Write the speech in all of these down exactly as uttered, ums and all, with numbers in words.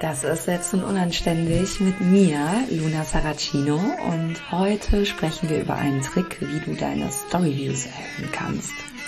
Das ist Selbst und Unanständig mit mir, Luna Saracino, und heute sprechen wir über einen Trick, wie du deine Storyviews erhöhen kannst.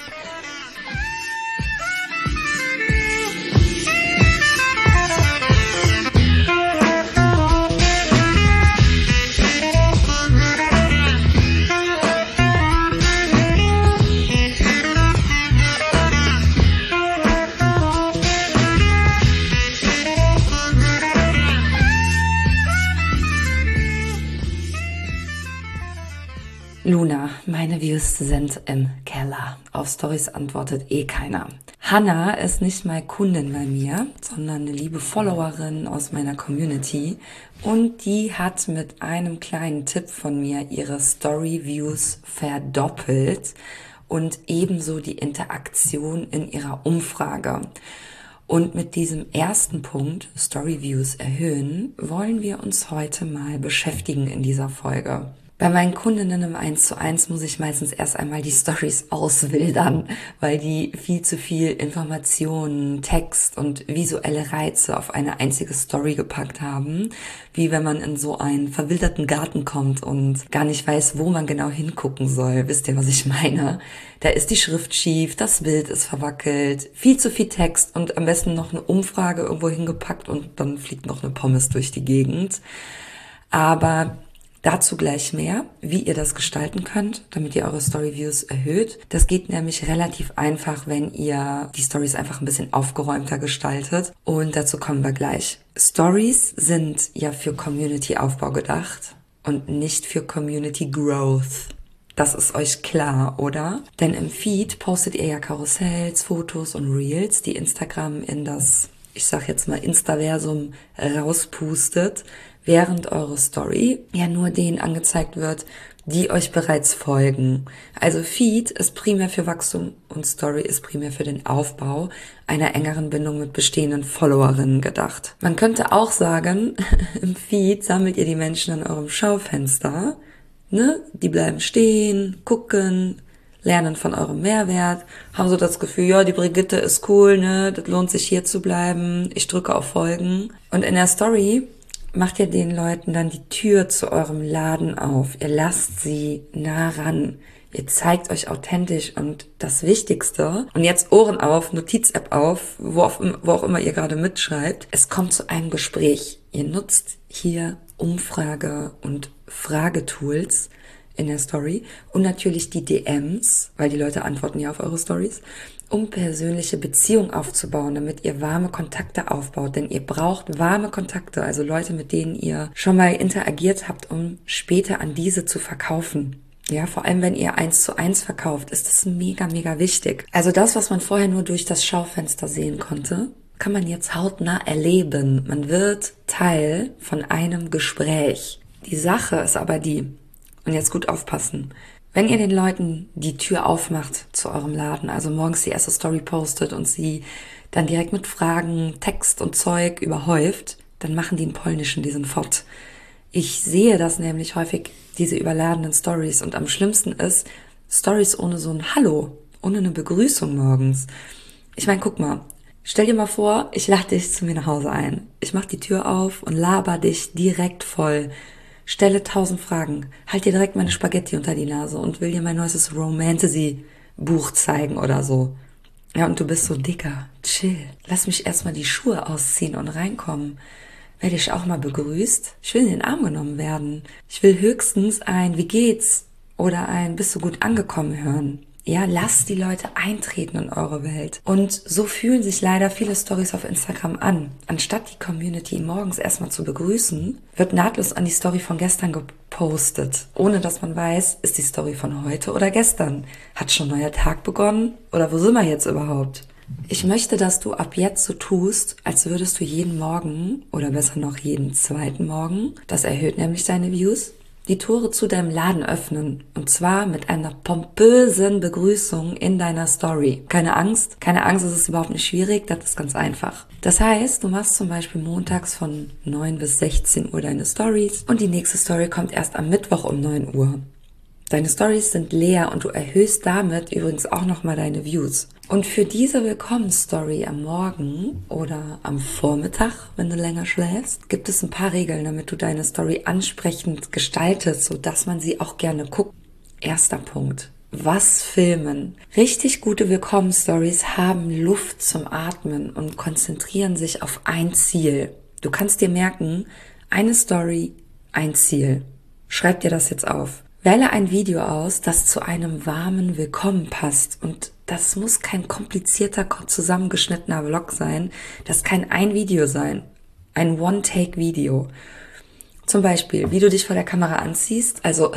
Luna, meine Views sind im Keller. Auf Stories antwortet eh keiner. Hannah ist nicht mal Kundin bei mir, sondern eine liebe Followerin aus meiner Community. Und die hat mit einem kleinen Tipp von mir ihre Story-Views verdoppelt und ebenso die Interaktion in ihrer Umfrage. Und mit diesem ersten Punkt, Story-Views erhöhen, wollen wir uns heute mal beschäftigen in dieser Folge. Bei meinen Kundinnen im eins zu eins muss ich meistens erst einmal die Stories auswildern, weil die viel zu viel Informationen, Text und visuelle Reize auf eine einzige Story gepackt haben, wie wenn man in so einen verwilderten Garten kommt und gar nicht weiß, wo man genau hingucken soll. Wisst ihr, was ich meine? Da ist die Schrift schief, das Bild ist verwackelt, viel zu viel Text und am besten noch eine Umfrage irgendwo hingepackt und dann fliegt noch eine Pommes durch die Gegend. Aber dazu gleich mehr, wie ihr das gestalten könnt, damit ihr eure Storyviews erhöht. Das geht nämlich relativ einfach, wenn ihr die Stories einfach ein bisschen aufgeräumter gestaltet. Und dazu kommen wir gleich. Stories sind ja für Community-Aufbau gedacht und nicht für Community-Growth. Das ist euch klar, oder? Denn im Feed postet ihr ja Karussells, Fotos und Reels, die Instagram in das, ich sag jetzt mal, Instaversum rauspustet, während eure Story ja nur denen angezeigt wird, die euch bereits folgen. Also Feed ist primär für Wachstum und Story ist primär für den Aufbau einer engeren Bindung mit bestehenden Followerinnen gedacht. Man könnte auch sagen, im Feed sammelt ihr die Menschen an eurem Schaufenster, ne? Die bleiben stehen, gucken, lernen von eurem Mehrwert, haben so das Gefühl, ja, die Brigitte ist cool, ne? Das lohnt sich hier zu bleiben, ich drücke auf Folgen. Und in der Story macht ihr den Leuten dann die Tür zu eurem Laden auf. Ihr lasst sie nah ran. Ihr zeigt euch authentisch und das Wichtigste, und jetzt Ohren auf, Notiz-App auf, wo, auf, wo auch immer ihr gerade mitschreibt, es kommt zu einem Gespräch. Ihr nutzt hier Umfrage- und Fragetools in der Story und natürlich die D Ms, weil die Leute antworten ja auf eure Stories, um persönliche Beziehungen aufzubauen, damit ihr warme Kontakte aufbaut. Denn ihr braucht warme Kontakte, also Leute, mit denen ihr schon mal interagiert habt, um später an diese zu verkaufen. Ja, vor allem, wenn ihr eins zu eins verkauft, ist das mega, mega wichtig. Also das, was man vorher nur durch das Schaufenster sehen konnte, kann man jetzt hautnah erleben. Man wird Teil von einem Gespräch. Die Sache ist aber die, und jetzt gut aufpassen, wenn ihr den Leuten die Tür aufmacht zu eurem Laden, also morgens die erste Story postet und sie dann direkt mit Fragen, Text und Zeug überhäuft, dann machen die einen polnischen, diesen Fott. Ich sehe das nämlich häufig, diese überladenen Stories, und am schlimmsten ist Stories ohne so ein Hallo, ohne eine Begrüßung morgens. Ich meine, guck mal, stell dir mal vor, ich lade dich zu mir nach Hause ein. Ich mach die Tür auf und laber dich direkt voll. Stelle tausend Fragen, halt dir direkt meine Spaghetti unter die Nase und will dir mein neues Romantasy-Buch zeigen oder so. Ja, und du bist so, Dicker, chill. Lass mich erstmal die Schuhe ausziehen und reinkommen. Werde ich auch mal begrüßt? Ich will in den Arm genommen werden. Ich will höchstens ein Wie geht's oder ein Bist du gut angekommen hören. Ja, lasst die Leute eintreten in eure Welt. Und so fühlen sich leider viele Stories auf Instagram an. Anstatt die Community morgens erstmal zu begrüßen, wird nahtlos an die Story von gestern gepostet. Ohne dass man weiß, ist die Story von heute oder gestern. Hat schon ein neuer Tag begonnen? Oder wo sind wir jetzt überhaupt? Ich möchte, dass du ab jetzt so tust, als würdest du jeden Morgen, oder besser noch jeden zweiten Morgen, das erhöht nämlich deine Views, die Tore zu deinem Laden öffnen. Und zwar mit einer pompösen Begrüßung in deiner Story. Keine Angst, keine Angst, es ist überhaupt nicht schwierig, das ist ganz einfach. Das heißt, du machst zum Beispiel montags von neun bis sechzehn Uhr deine Stories und die nächste Story kommt erst am Mittwoch um neun Uhr. Deine Stories sind leer und du erhöhst damit übrigens auch nochmal deine Views. Und für diese Willkommensstory am Morgen oder am Vormittag, wenn du länger schläfst, gibt es ein paar Regeln, damit du deine Story ansprechend gestaltest, sodass man sie auch gerne guckt. Erster Punkt. Was filmen? Richtig gute Willkommensstories haben Luft zum Atmen und konzentrieren sich auf ein Ziel. Du kannst dir merken, eine Story, ein Ziel. Schreib dir das jetzt auf. Wähle ein Video aus, das zu einem warmen Willkommen passt. Und das muss kein komplizierter, zusammengeschnittener Vlog sein. Das kann ein Video sein. Ein One-Take-Video. Zum Beispiel, wie du dich vor der Kamera anziehst. Also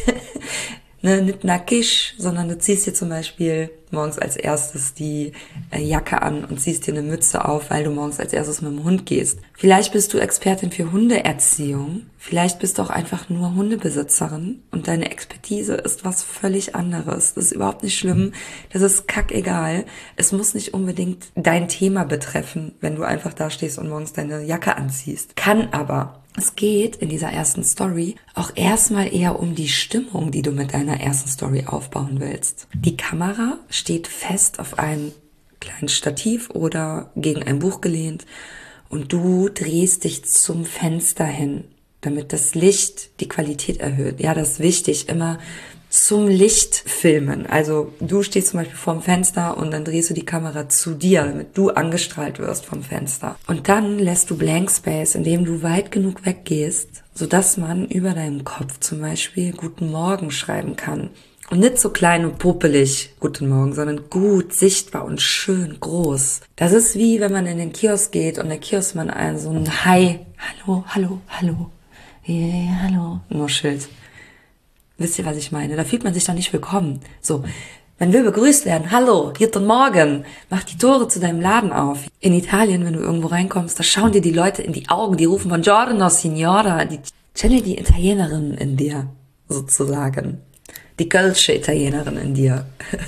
ne, nicht nackig, sondern du ziehst dir zum Beispiel morgens als erstes die äh, Jacke an und ziehst dir eine Mütze auf, weil du morgens als erstes mit dem Hund gehst. Vielleicht bist du Expertin für Hundeerziehung, vielleicht bist du auch einfach nur Hundebesitzerin und deine Expertise ist was völlig anderes. Das ist überhaupt nicht schlimm, das ist kackegal. Es muss nicht unbedingt dein Thema betreffen, wenn du einfach da stehst und morgens deine Jacke anziehst. Kann aber. Es geht in dieser ersten Story auch erstmal eher um die Stimmung, die du mit deiner ersten Story aufbauen willst. Die Kamera steht fest auf einem kleinen Stativ oder gegen ein Buch gelehnt und du drehst dich zum Fenster hin, damit das Licht die Qualität erhöht. Ja, das ist wichtig, immer zum Licht filmen. Also du stehst zum Beispiel vorm Fenster und dann drehst du die Kamera zu dir, damit du angestrahlt wirst vom Fenster. Und dann lässt du Blank Space, indem du weit genug weggehst, sodass man über deinem Kopf zum Beispiel Guten Morgen schreiben kann. Und nicht so klein und popelig Guten Morgen, sondern gut sichtbar und schön groß. Das ist wie, wenn man in den Kiosk geht und der Kioskmann einen so ein Hi, hallo, hallo, hallo, yeah, hallo, nuschelt. Wisst ihr, was ich meine? Da fühlt man sich doch nicht willkommen. So, man will begrüßt werden. Hallo, guten Morgen. Mach die Tore zu deinem Laden auf. In Italien, wenn du irgendwo reinkommst, da schauen dir die Leute in die Augen. Die rufen Buongiorno, Signora. Die channel die Italienerin in dir, sozusagen. Die kölsche Italienerin in dir.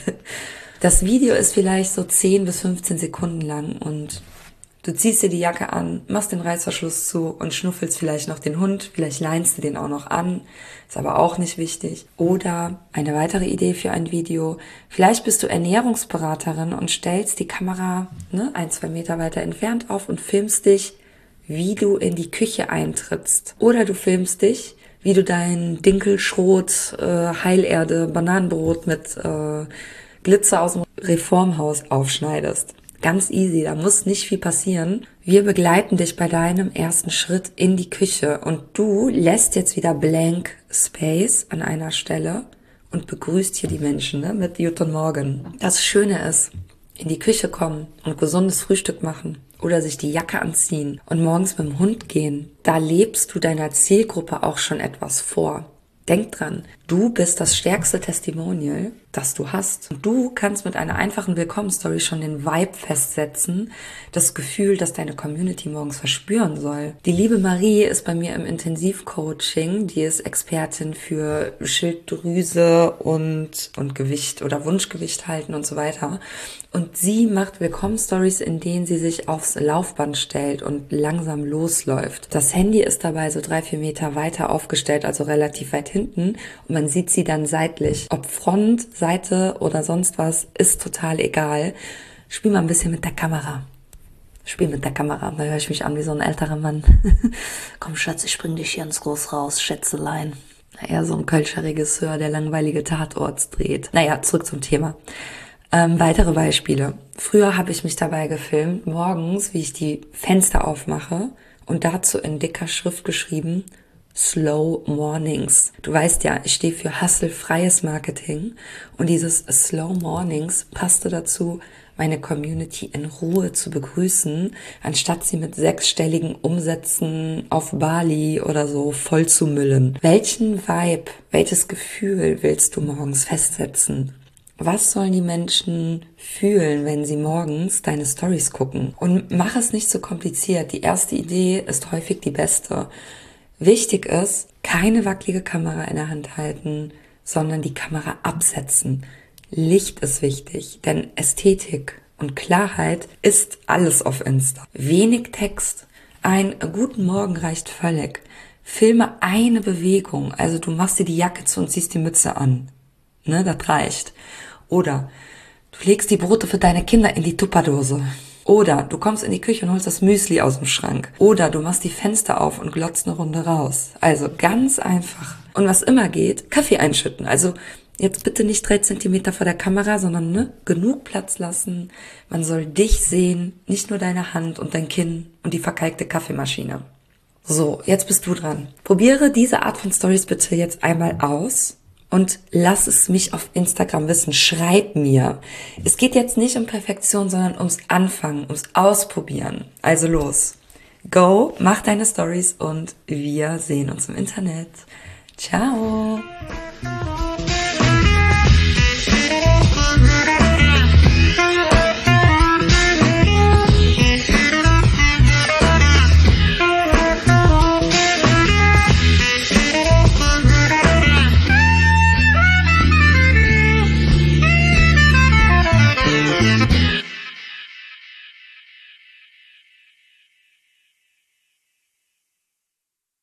Das Video ist vielleicht so zehn bis fünfzehn Sekunden lang und du ziehst dir die Jacke an, machst den Reißverschluss zu und schnuffelst vielleicht noch den Hund. Vielleicht leinst du den auch noch an. Ist aber auch nicht wichtig. Oder eine weitere Idee für ein Video. Vielleicht bist du Ernährungsberaterin und stellst die Kamera ne, ein, zwei Meter weiter entfernt auf und filmst dich, wie du in die Küche eintrittst. Oder du filmst dich, wie du dein Dinkelschrot, äh, Heilerde, Bananenbrot mit äh, Glitzer aus dem Reformhaus aufschneidest. Ganz easy, da muss nicht viel passieren. Wir begleiten dich bei deinem ersten Schritt in die Küche und du lässt jetzt wieder Blank Space an einer Stelle und begrüßt hier die Menschen ne, mit Guten Morgen. Das Schöne ist, in die Küche kommen und gesundes Frühstück machen oder sich die Jacke anziehen und morgens mit dem Hund gehen. Da lebst du deiner Zielgruppe auch schon etwas vor. Denk dran, du bist das stärkste Testimonial, das du hast. Und du kannst mit einer einfachen Willkommensstory schon den Vibe festsetzen, das Gefühl, das deine Community morgens verspüren soll. Die liebe Marie ist bei mir im Intensivcoaching, die ist Expertin für Schilddrüse und, und Gewicht oder Wunschgewicht halten und so weiter. Und sie macht Willkommensstories, in denen sie sich aufs Laufband stellt und langsam losläuft. Das Handy ist dabei so drei, vier Meter weiter aufgestellt, also relativ weit hinten. Und man sieht sie dann seitlich. Ob Front, Seite oder sonst was, ist total egal. Spiel mal ein bisschen mit der Kamera. Spiel mit der Kamera. Da höre ich mich an wie so ein älterer Mann. Komm, Schatz, ich bring dich hier ins Groß raus, Schätzelein. Naja, so ein Kölscher Regisseur, der langweilige Tatorts dreht. Naja, zurück zum Thema. Ähm, weitere Beispiele. Früher habe ich mich dabei gefilmt, morgens, wie ich die Fenster aufmache und dazu in dicker Schrift geschrieben, Slow Mornings. Du weißt ja, ich stehe für hasselfreies Marketing und dieses Slow Mornings passte dazu, meine Community in Ruhe zu begrüßen, anstatt sie mit sechsstelligen Umsätzen auf Bali oder so voll zu müllen. Welchen Vibe, welches Gefühl willst du morgens festsetzen? Was sollen die Menschen fühlen, wenn sie morgens deine Stories gucken? Und mach es nicht so kompliziert. Die erste Idee ist häufig die beste. Wichtig ist, keine wackelige Kamera in der Hand halten, sondern die Kamera absetzen. Licht ist wichtig, denn Ästhetik und Klarheit ist alles auf Insta. Wenig Text. Ein guten Morgen reicht völlig. Filme eine Bewegung. Also du machst dir die Jacke zu und ziehst die Mütze an. Ne, das reicht. Oder du legst die Brote für deine Kinder in die Tupperdose. Oder du kommst in die Küche und holst das Müsli aus dem Schrank. Oder du machst die Fenster auf und glotzt eine Runde raus. Also ganz einfach. Und was immer geht, Kaffee einschütten. Also jetzt bitte nicht drei Zentimeter vor der Kamera, sondern ne, genug Platz lassen. Man soll dich sehen, nicht nur deine Hand und dein Kinn und die verkalkte Kaffeemaschine. So, jetzt bist du dran. Probiere diese Art von Stories bitte jetzt einmal aus. Und lass es mich auf Instagram wissen. Schreib mir. Es geht jetzt nicht um Perfektion, sondern ums Anfangen, ums Ausprobieren. Also los. Go, mach deine Stories und wir sehen uns im Internet. Ciao. Thank you.